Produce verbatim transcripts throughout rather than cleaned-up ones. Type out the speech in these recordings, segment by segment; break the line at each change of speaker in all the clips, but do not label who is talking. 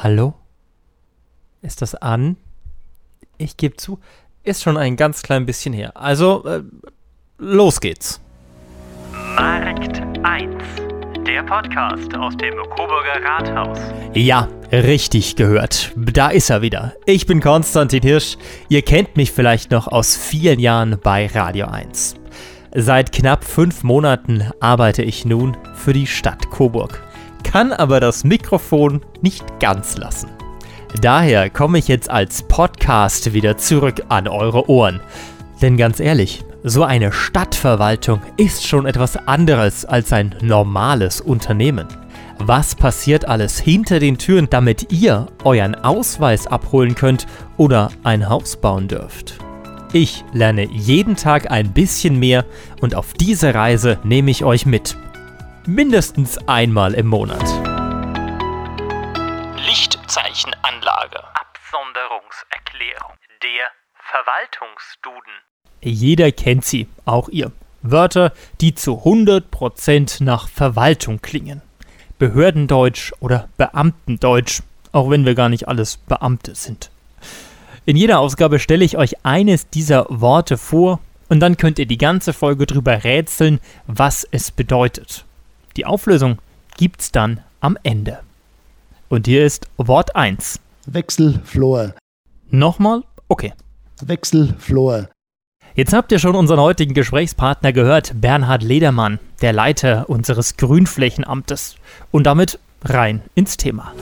Hallo? Ist das an? Ich gebe zu, ist schon ein ganz klein bisschen her. Also, äh, los geht's.
Markt eins, der Podcast aus dem Coburger Rathaus.
Ja, richtig gehört. Da ist er wieder. Ich bin Konstantin Hirsch. Ihr kennt mich vielleicht noch aus vielen Jahren bei Radio eins. Seit knapp fünf Monaten arbeite ich nun für die Stadt Coburg, kann aber das Mikrofon nicht ganz lassen. Daher komme ich jetzt als Podcast wieder zurück an eure Ohren. Denn ganz ehrlich, so eine Stadtverwaltung ist schon etwas anderes als ein normales Unternehmen. Was passiert alles hinter den Türen, damit ihr euren Ausweis abholen könnt oder ein Haus bauen dürft? Ich lerne jeden Tag ein bisschen mehr und auf diese Reise nehme ich euch mit. Mindestens einmal im Monat.
Lichtzeichenanlage. Absonderungserklärung. Der Verwaltungsduden.
Jeder kennt sie, auch ihr. Wörter, die zu hundert Prozent nach Verwaltung klingen. Behördendeutsch oder Beamtendeutsch, auch wenn wir gar nicht alles Beamte sind. In jeder Ausgabe stelle ich euch eines dieser Worte vor und dann könnt ihr die ganze Folge drüber rätseln, was es bedeutet. Die Auflösung gibt's dann am Ende. Und hier ist Wort eins.
Wechselflor.
Nochmal? Okay.
Wechselflor.
Jetzt habt ihr schon unseren heutigen Gesprächspartner gehört, Bernhard Ledermann, der Leiter unseres Grünflächenamtes. Und damit rein ins Thema.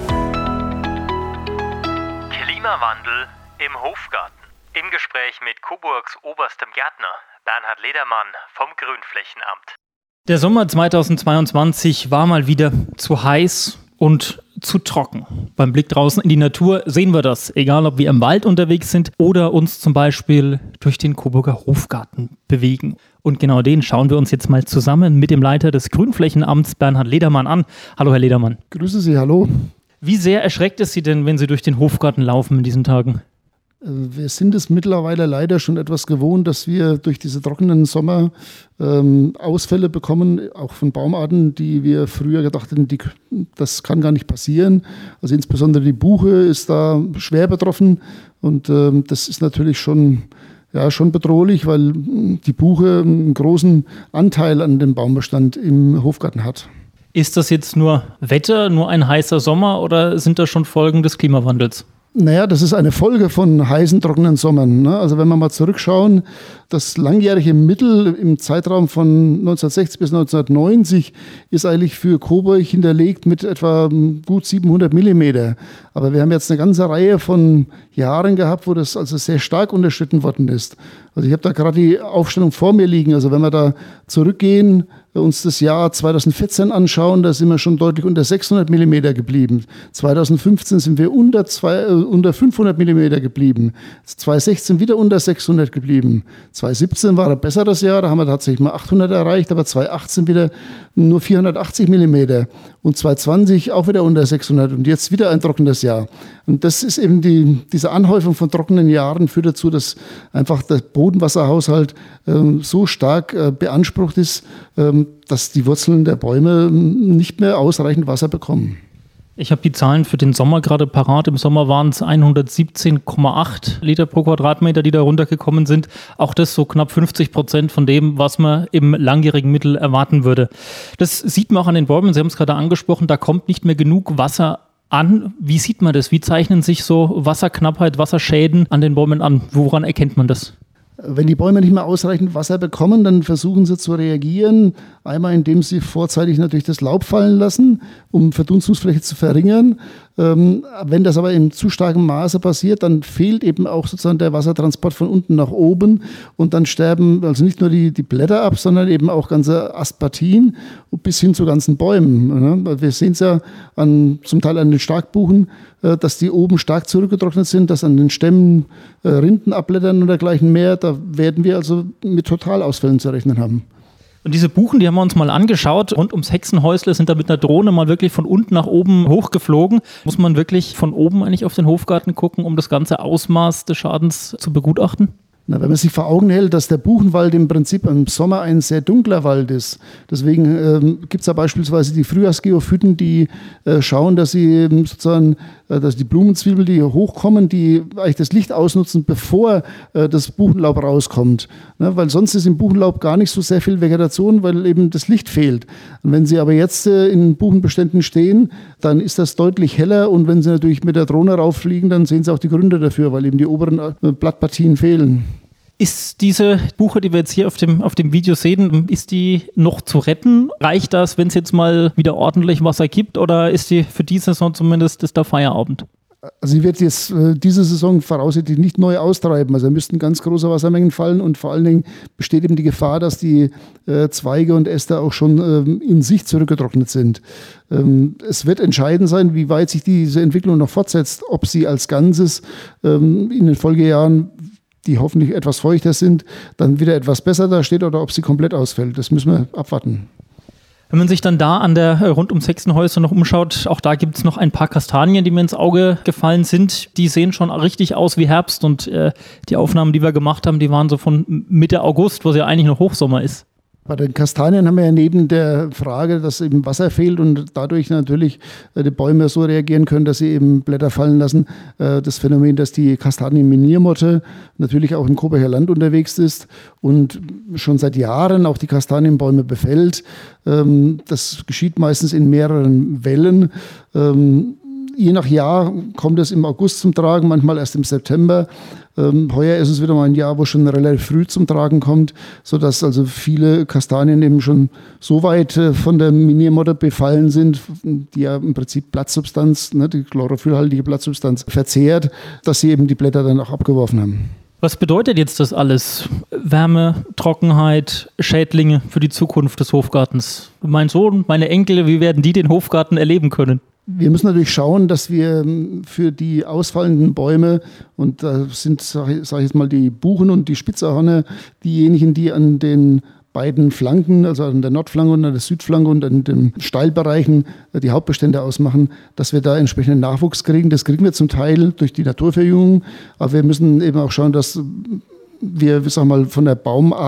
Klimawandel im Hofgarten. Im Gespräch mit Coburgs oberstem Gärtner, Bernhard Ledermann vom Grünflächenamt.
Der Sommer zweitausendzweiundzwanzig war mal wieder zu heiß und zu trocken. Beim Blick draußen in die Natur sehen wir das, egal ob wir im Wald unterwegs sind oder uns zum Beispiel durch den Coburger Hofgarten bewegen. Und genau den schauen wir uns jetzt mal zusammen mit dem Leiter des Grünflächenamts, Bernhard Ledermann, an. Hallo, Herr Ledermann.
Grüße Sie, hallo.
Wie sehr erschreckt es Sie denn, wenn Sie durch den Hofgarten laufen in diesen Tagen?
Wir sind es mittlerweile leider schon etwas gewohnt, dass wir durch diese trockenen Sommer ähm, Ausfälle bekommen, auch von Baumarten, die wir früher gedacht hätten, die, das kann gar nicht passieren. Also insbesondere die Buche ist da schwer betroffen und ähm, das ist natürlich schon, ja, schon bedrohlich, weil die Buche einen großen Anteil an dem Baumbestand im Hofgarten hat.
Ist das jetzt nur Wetter, nur ein heißer Sommer oder sind das schon Folgen des Klimawandels?
Naja, das ist eine Folge von heißen, trockenen Sommern. Ne? Also wenn wir mal zurückschauen, das langjährige Mittel im Zeitraum von neunzehnhundertsechzig bis neunzehnhundertneunzig ist eigentlich für Coburg hinterlegt mit etwa gut siebenhundert Millimeter. Aber wir haben jetzt eine ganze Reihe von Jahren gehabt, wo das also sehr stark unterschritten worden ist. Also ich habe da gerade die Aufstellung vor mir liegen. Also wenn wir da zurückgehen, uns das Jahr zweitausendvierzehn anschauen, da sind wir schon deutlich unter sechshundert Millimeter geblieben. zweitausendfünfzehn sind wir unter, zwei, äh, unter fünfhundert Millimeter geblieben. zweitausendsechzehn wieder unter sechshundert geblieben. zweitausendsiebzehn war ein besseres Jahr, da haben wir tatsächlich mal achthundert erreicht, aber zweitausendachtzehn wieder nur vierhundertachtzig Millimeter. Und zweitausendzwanzig auch wieder unter sechshundert und jetzt wieder ein trockenes Jahr. Und das ist eben die, diese Anhäufung von trockenen Jahren führt dazu, dass einfach der Bodenwasserhaushalt ähm, so stark äh, beansprucht ist, ähm, dass die Wurzeln der Bäume nicht mehr ausreichend Wasser bekommen.
Ich habe die Zahlen für den Sommer gerade parat. Im Sommer waren es hundertsiebzehn Komma acht Liter pro Quadratmeter, die da runtergekommen sind. Auch das so knapp fünfzig Prozent von dem, was man im langjährigen Mittel erwarten würde. Das sieht man auch an den Bäumen. Sie haben es gerade angesprochen, da kommt nicht mehr genug Wasser an. Wie sieht man das? Wie zeichnen sich so Wasserknappheit, Wasserschäden an den Bäumen an? Woran erkennt man das?
Wenn die Bäume nicht mehr ausreichend Wasser bekommen, dann versuchen sie zu reagieren. Einmal, indem sie vorzeitig natürlich das Laub fallen lassen, um Verdunstungsfläche zu verringern. Ähm, wenn das aber in zu starkem Maße passiert, dann fehlt eben auch sozusagen der Wassertransport von unten nach oben. Und dann sterben also nicht nur die, die Blätter ab, sondern eben auch ganze Astpartien bis hin zu ganzen Bäumen. Ne? Wir sehen es ja an, zum Teil an den Starkbuchen, äh, dass die oben stark zurückgetrocknet sind, dass an den Stämmen äh, Rinden abblättern und dergleichen mehr. Da werden wir also mit Totalausfällen zu rechnen haben.
Und diese Buchen, die haben wir uns mal angeschaut. Rund ums Hexenhäusle sind da mit einer Drohne mal wirklich von unten nach oben hochgeflogen. Muss man wirklich von oben eigentlich auf den Hofgarten gucken, um das ganze Ausmaß des Schadens zu begutachten?
Na, wenn man sich vor Augen hält, dass der Buchenwald im Prinzip im Sommer ein sehr dunkler Wald ist. Deswegen ähm, gibt es da beispielsweise die Frühjahrsgeophyten, die äh, schauen, dass sie ähm, sozusagen dass die Blumenzwiebel, die hochkommen, die eigentlich das Licht ausnutzen, bevor das Buchenlaub rauskommt. Weil sonst ist im Buchenlaub gar nicht so sehr viel Vegetation, weil eben das Licht fehlt. Und wenn sie aber jetzt in Buchenbeständen stehen, dann ist das deutlich heller und wenn sie natürlich mit der Drohne rauffliegen, dann sehen sie auch die Gründe dafür, weil eben die oberen Blattpartien fehlen.
Ist diese Buche, die wir jetzt hier auf dem, auf dem Video sehen, ist die noch zu retten? Reicht das, wenn es jetzt mal wieder ordentlich Wasser gibt oder ist die für diese Saison zumindest ist der Feierabend?
Also sie wird jetzt äh, diese Saison voraussichtlich nicht neu austreiben. Also da müssten ganz große Wassermengen fallen und vor allen Dingen besteht eben die Gefahr, dass die äh, Zweige und Äste auch schon ähm, in sich zurückgetrocknet sind. Ähm, es wird entscheidend sein, wie weit sich diese Entwicklung noch fortsetzt, ob sie als Ganzes ähm, in den Folgejahren, die hoffentlich etwas feuchter sind, dann wieder etwas besser dasteht oder ob sie komplett ausfällt. Das müssen wir abwarten.
Wenn man sich dann da an der rund ums Hexenhäuser noch umschaut, auch da gibt es noch ein paar Kastanien, die mir ins Auge gefallen sind. Die sehen schon richtig aus wie Herbst und äh, die Aufnahmen, die wir gemacht haben, die waren so von Mitte August, wo es ja eigentlich noch Hochsommer ist.
Bei den Kastanien haben wir ja neben der Frage, dass eben Wasser fehlt und dadurch natürlich die Bäume so reagieren können, dass sie eben Blätter fallen lassen, das Phänomen, dass die Kastanienminiermotte natürlich auch im Kobacher Land unterwegs ist und schon seit Jahren auch die Kastanienbäume befällt. Das geschieht meistens in mehreren Wellen. Je nach Jahr kommt es im August zum Tragen, manchmal erst im September. Ähm, heuer ist es wieder mal ein Jahr, wo schon relativ früh zum Tragen kommt, sodass also viele Kastanien eben schon so weit äh, von der Miniermotte befallen sind, die ja im Prinzip Blattsubstanz, ne, die chlorophyllhaltige Blattsubstanz verzehrt, dass sie eben die Blätter dann auch abgeworfen haben.
Was bedeutet jetzt das alles? Wärme, Trockenheit, Schädlinge für die Zukunft des Hofgartens? Mein Sohn, meine Enkel, wie werden die den Hofgarten erleben können?
Wir müssen natürlich schauen, dass wir für die ausfallenden Bäume, und da sind, sage ich jetzt mal, die Buchen und die Spitzahorne, diejenigen, die an den beiden Flanken, also an der Nordflanke und an der Südflanke und an den Steilbereichen die Hauptbestände ausmachen, dass wir da entsprechenden Nachwuchs kriegen. Das kriegen wir zum Teil durch die Naturverjüngung, aber wir müssen eben auch schauen, dass wir, sag mal, von der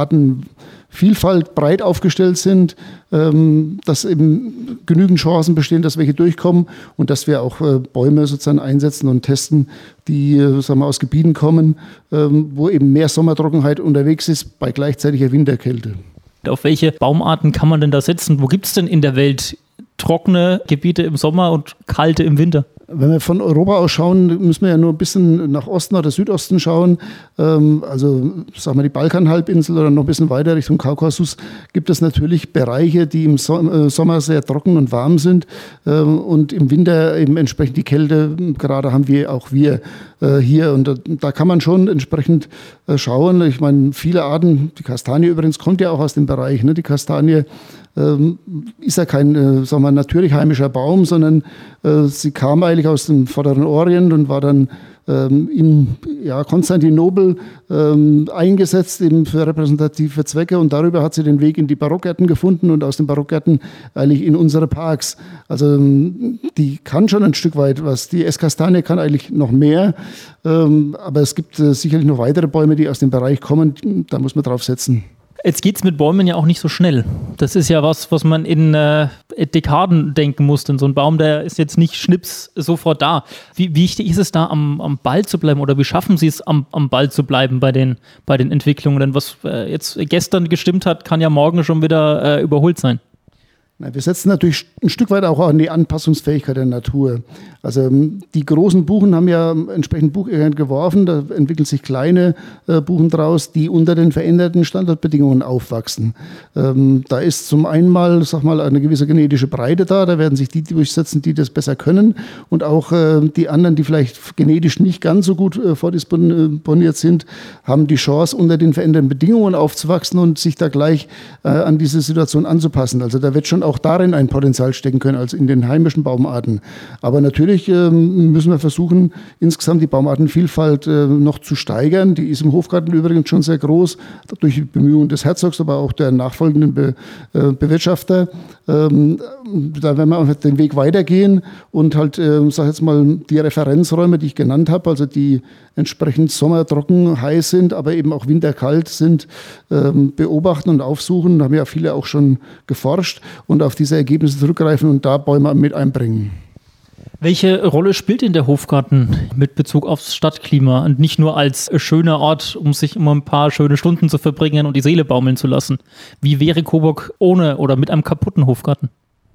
Baumartenvielfalt breit aufgestellt sind, ähm, dass eben genügend Chancen bestehen, dass welche durchkommen und dass wir auch äh, Bäume sozusagen einsetzen und testen, die äh, sagen wir, aus Gebieten kommen, ähm, wo eben mehr Sommertrockenheit unterwegs ist bei gleichzeitiger Winterkälte.
Auf welche Baumarten kann man denn da setzen? Wo gibt es denn in der Welt trockene Gebiete im Sommer und kalte im Winter?
Wenn wir von Europa aus schauen, müssen wir ja nur ein bisschen nach Osten oder Südosten schauen. Ähm, also sagen wir die Balkanhalbinsel oder noch ein bisschen weiter Richtung Kaukasus gibt es natürlich Bereiche, die im Sommer sehr trocken und warm sind ähm, und im Winter eben entsprechend die Kälte, gerade haben wir auch wir äh, hier. Und da, da kann man schon entsprechend äh, schauen. Ich meine, viele Arten, die Kastanie übrigens kommt ja auch aus dem Bereich, ne? Die Kastanie ähm, ist ja kein äh, sagen wir, natürlich heimischer Baum, sondern äh, sie kam eigentlich aus dem Vorderen Orient und war dann ähm, in ja, Konstantinopel ähm, eingesetzt eben für repräsentative Zwecke und darüber hat sie den Weg in die Barockgärten gefunden und aus den Barockgärten eigentlich in unsere Parks. Also die kann schon ein Stück weit was. Die Esskastanie kann eigentlich noch mehr, ähm, aber es gibt äh, sicherlich noch weitere Bäume, die aus dem Bereich kommen, da muss man drauf setzen.
Jetzt geht es mit Bäumen ja auch nicht so schnell. Das ist ja was, was man in äh, Dekaden denken muss. Denn so ein Baum, der ist jetzt nicht schnips sofort da. Wie, wie wichtig ist es da, am, am Ball zu bleiben? Oder wie schaffen Sie es, am, am Ball zu bleiben bei den, bei den Entwicklungen? Denn was äh, jetzt gestern gestimmt hat, kann ja morgen schon wieder äh, überholt sein.
Wir setzen natürlich ein Stück weit auch an die Anpassungsfähigkeit der Natur. Also die großen Buchen haben ja entsprechend Bucheckern geworfen, da entwickeln sich kleine äh, Buchen draus, die unter den veränderten Standardbedingungen aufwachsen. Ähm, da ist zum einen mal, sag mal, eine gewisse genetische Breite da, da werden sich die durchsetzen, die das besser können und auch äh, die anderen, die vielleicht genetisch nicht ganz so gut äh, vordisponiert sind, haben die Chance, unter den veränderten Bedingungen aufzuwachsen und sich da gleich äh, an diese Situation anzupassen. Also da wird schon auch auch darin ein Potenzial stecken können als in den heimischen Baumarten. Aber natürlich ähm, müssen wir versuchen, insgesamt die Baumartenvielfalt äh, noch zu steigern. Die ist im Hofgarten übrigens schon sehr groß, durch die Bemühungen des Herzogs, aber auch der nachfolgenden Be äh, Bewirtschafter. Ähm, da werden wir auch den Weg weitergehen und halt, äh, sag jetzt mal, die Referenzräume, die ich genannt habe, also die entsprechend sommertrocken heiß sind, aber eben auch winterkalt sind, ähm, beobachten und aufsuchen. Da haben ja viele auch schon geforscht und auf diese Ergebnisse zurückgreifen und da Bäume mit einbringen.
Welche Rolle spielt denn der Hofgarten mit Bezug aufs Stadtklima und nicht nur als schöner Ort, um sich immer ein paar schöne Stunden zu verbringen und die Seele baumeln zu lassen? Wie wäre Coburg ohne oder mit einem kaputten Hofgarten?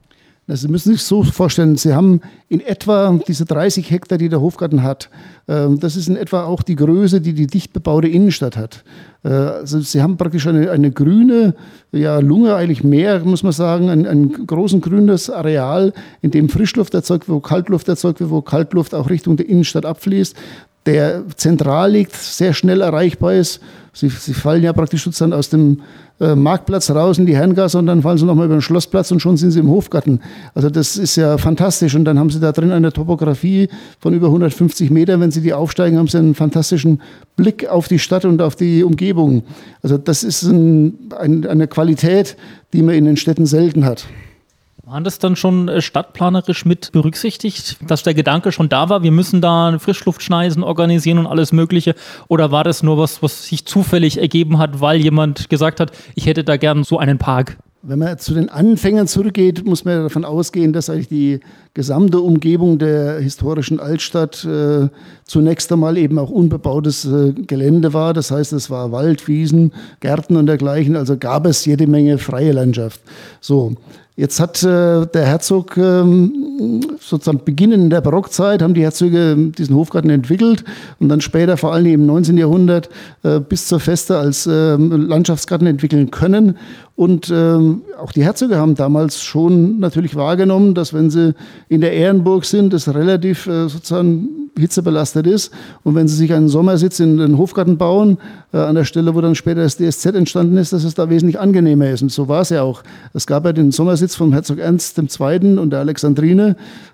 Sie müssen sich so vorstellen, Sie haben in etwa diese dreißig Hektar, die der Hofgarten hat. Das ist in etwa auch die Größe, die die dicht bebaute Innenstadt hat. Also Sie haben praktisch eine, eine grüne ja, Lunge, eigentlich mehr, muss man sagen, ein, ein großes grünes Areal, in dem Frischluft erzeugt wird, wo Kaltluft erzeugt wird, wo Kaltluft auch Richtung der Innenstadt abfließt, der zentral liegt, sehr schnell erreichbar ist. Sie, Sie fallen ja praktisch sozusagen aus dem äh, Marktplatz raus in die Herrengasse und dann fallen Sie nochmal über den Schlossplatz und schon sind Sie im Hofgarten. Also das ist ja fantastisch. Und dann haben Sie da drin eine Topografie von über hundertfünfzig Metern. Wenn Sie die aufsteigen, haben Sie einen fantastischen Blick auf die Stadt und auf die Umgebung. Also das ist ein, ein, eine Qualität, die man in den Städten selten hat.
Waren das dann schon stadtplanerisch mit berücksichtigt, dass der Gedanke schon da war, wir müssen da Frischluftschneisen organisieren und alles Mögliche? Oder war das nur was, was sich zufällig ergeben hat, weil jemand gesagt hat, ich hätte da gern so einen Park?
Wenn man zu den Anfängern zurückgeht, muss man davon ausgehen, dass eigentlich die gesamte Umgebung der historischen Altstadt äh, zunächst einmal eben auch unbebautes äh, Gelände war. Das heißt, es war Wald, Wiesen, Gärten und dergleichen. Also gab es jede Menge freie Landschaft. So. Jetzt hat äh, der Herzog ähm, sozusagen beginnend in der Barockzeit, haben die Herzöge diesen Hofgarten entwickelt und dann später vor allem im neunzehnten Jahrhundert äh, bis zur Feste als äh, Landschaftsgarten entwickeln können. Und ähm, auch die Herzöge haben damals schon natürlich wahrgenommen, dass wenn sie in der Ehrenburg sind, es relativ äh, sozusagen hitzebelastet ist. Und wenn sie sich einen Sommersitz in den Hofgarten bauen, äh, an der Stelle, wo dann später das D S Z entstanden ist, dass es da wesentlich angenehmer ist. Und so war es ja auch. Es gab ja den Sommersitz vom Herzog Ernst der Zweite und der Alexandrine,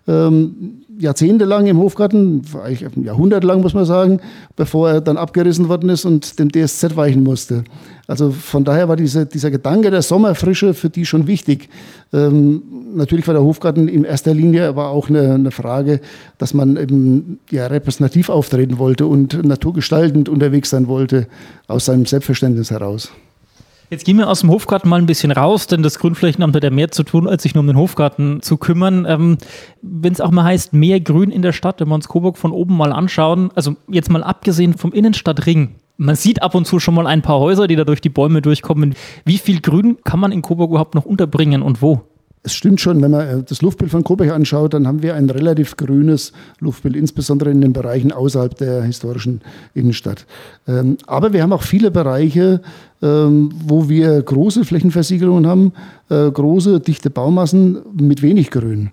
ähm, jahrzehntelang im Hofgarten, eigentlich jahrhundertelang muss man sagen, bevor er dann abgerissen worden ist und dem D S Z weichen musste. Also von daher war diese, dieser Gedanke der Sommerfrische für die schon wichtig. Ähm, natürlich war der Hofgarten in erster Linie aber auch eine, eine Frage, dass man eben ja, repräsentativ auftreten wollte und naturgestaltend unterwegs sein wollte, aus seinem Selbstverständnis heraus.
Jetzt gehen wir aus dem Hofgarten mal ein bisschen raus, denn das Grünflächenamt hat ja mehr zu tun, als sich nur um den Hofgarten zu kümmern. Ähm, wenn es auch mal heißt, mehr Grün in der Stadt, wenn wir uns Coburg von oben mal anschauen, also jetzt mal abgesehen vom Innenstadtring, man sieht ab und zu schon mal ein paar Häuser, die da durch die Bäume durchkommen. Wie viel Grün kann man in Coburg überhaupt noch unterbringen und wo?
Es stimmt schon, wenn man das Luftbild von Coburg anschaut, dann haben wir ein relativ grünes Luftbild, insbesondere in den Bereichen außerhalb der historischen Innenstadt. Aber wir haben auch viele Bereiche, wo wir große Flächenversiegelungen haben, große, dichte Baumassen mit wenig Grün.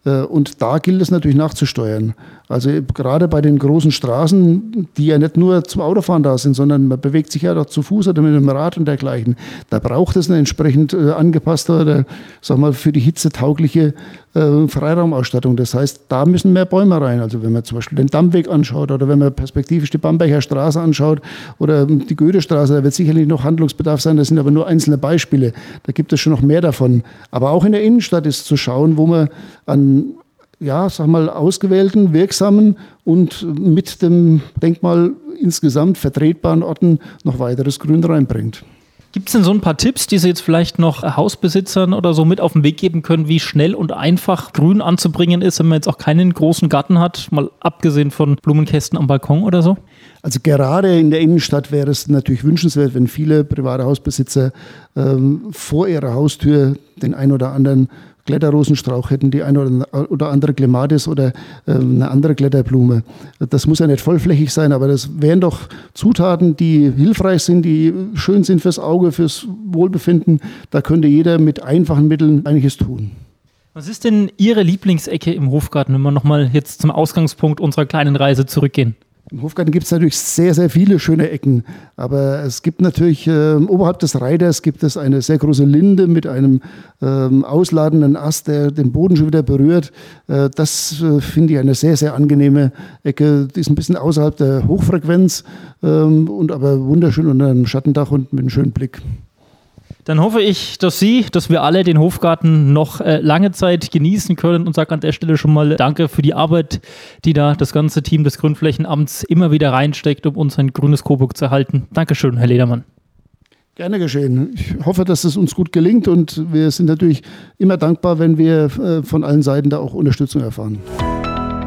Und da gilt es natürlich nachzusteuern. Also gerade bei den großen Straßen, die ja nicht nur zum Autofahren da sind, sondern man bewegt sich ja doch zu Fuß oder mit einem Rad und dergleichen. Da braucht es eine entsprechend äh, angepasste oder sag mal für die Hitze taugliche äh, Freiraumausstattung. Das heißt, da müssen mehr Bäume rein. Also wenn man zum Beispiel den Dammweg anschaut oder wenn man perspektivisch die Bamberger Straße anschaut oder die Goethestraße, da wird sicherlich noch Handlungsbedarf sein. Das sind aber nur einzelne Beispiele. Da gibt es schon noch mehr davon. Aber auch in der Innenstadt ist zu schauen, wo man an ja, sag mal, ausgewählten, wirksamen und mit dem Denkmal insgesamt vertretbaren Orten noch weiteres Grün reinbringt.
Gibt es denn so ein paar Tipps, die Sie jetzt vielleicht noch Hausbesitzern oder so mit auf den Weg geben können, wie schnell und einfach Grün anzubringen ist, wenn man jetzt auch keinen großen Garten hat, mal abgesehen von Blumenkästen am Balkon oder so?
Also gerade in der Innenstadt wäre es natürlich wünschenswert, wenn viele private Hausbesitzer ähm, vor ihrer Haustür den ein oder anderen Kletterrosenstrauch hätten, die eine oder andere Clematis oder äh, eine andere Kletterblume. Das muss ja nicht vollflächig sein, aber das wären doch Zutaten, die hilfreich sind, die schön sind fürs Auge, fürs Wohlbefinden. Da könnte jeder mit einfachen Mitteln einiges tun.
Was ist denn Ihre Lieblingsecke im Hofgarten, wenn wir nochmal jetzt zum Ausgangspunkt unserer kleinen Reise zurückgehen?
Im Hofgarten gibt es natürlich sehr, sehr viele schöne Ecken, aber es gibt natürlich, äh, oberhalb des Reiters gibt es eine sehr große Linde mit einem ähm, ausladenden Ast, der den Boden schon wieder berührt. Äh, das äh, finde ich eine sehr, sehr angenehme Ecke. Die ist ein bisschen außerhalb der Hochfrequenz, ähm, und aber wunderschön unter einem Schattendach und mit einem schönen Blick.
Dann hoffe ich, dass Sie, dass wir alle den Hofgarten noch äh, lange Zeit genießen können und sage an der Stelle schon mal Danke für die Arbeit, die da das ganze Team des Grünflächenamts immer wieder reinsteckt, um uns ein grünes Coburg zu erhalten. Dankeschön, Herr Ledermann.
Gerne geschehen. Ich hoffe, dass es uns gut gelingt und wir sind natürlich immer dankbar, wenn wir äh, von allen Seiten da auch Unterstützung erfahren.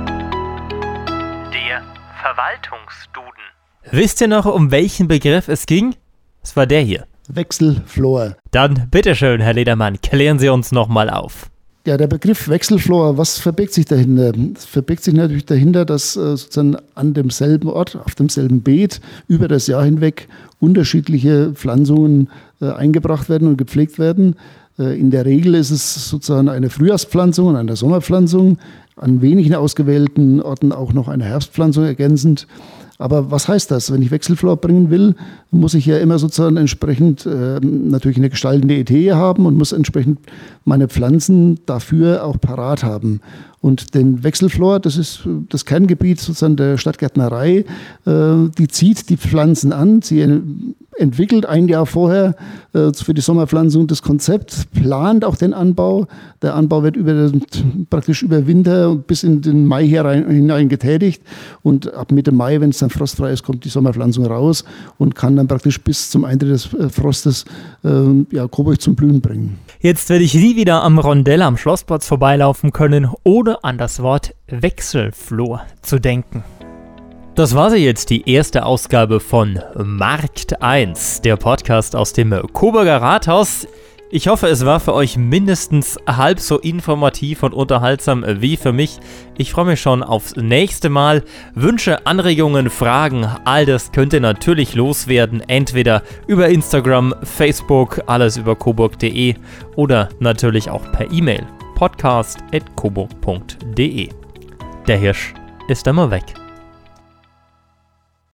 Verwaltungsduden.
Wisst ihr noch, um welchen Begriff es ging? Es war der hier.
Wechselflor.
Dann bitteschön, Herr Ledermann, klären Sie uns nochmal auf.
Ja, der Begriff Wechselflor, was verbirgt sich dahinter? Es verbirgt sich natürlich dahinter, dass äh, sozusagen an demselben Ort, auf demselben Beet über das Jahr hinweg unterschiedliche Pflanzungen äh, eingebracht werden und gepflegt werden. Äh, in der Regel ist es sozusagen eine Frühjahrspflanzung und eine Sommerpflanzung, an wenigen ausgewählten Orten auch noch eine Herbstpflanzung ergänzend. Aber was heißt das? Wenn ich Wechselflor bringen will, muss ich ja immer sozusagen entsprechend äh, natürlich eine gestaltende Idee haben und muss entsprechend meine Pflanzen dafür auch parat haben. Und den Wechselflor, das ist das Kerngebiet sozusagen der Stadtgärtnerei, äh, die zieht die Pflanzen an, sie entwickelt ein Jahr vorher äh, für die Sommerpflanzung das Konzept, plant auch den Anbau. Der Anbau wird über, praktisch über Winter bis in den Mai hinein, hinein getätigt und ab Mitte Mai, wenn es dann frostfrei ist, kommt die Sommerpflanzung raus und kann dann praktisch bis zum Eintritt des äh, Frostes äh, ja, Coburg zum Blühen bringen.
Jetzt werde ich nie wieder am Rondell am Schlossplatz vorbeilaufen können, ohne an das Wort Wechselflor zu denken. Das war sie jetzt, die erste Ausgabe von Markt eins, der Podcast aus dem Coburger Rathaus. Ich hoffe, es war für euch mindestens halb so informativ und unterhaltsam wie für mich. Ich freue mich schon aufs nächste Mal. Wünsche, Anregungen, Fragen, all das könnt ihr natürlich loswerden. Entweder über Instagram, Facebook, alles über coburg punkt de oder natürlich auch per E-Mail podcast at coburg punkt de. Der Hirsch ist immer weg.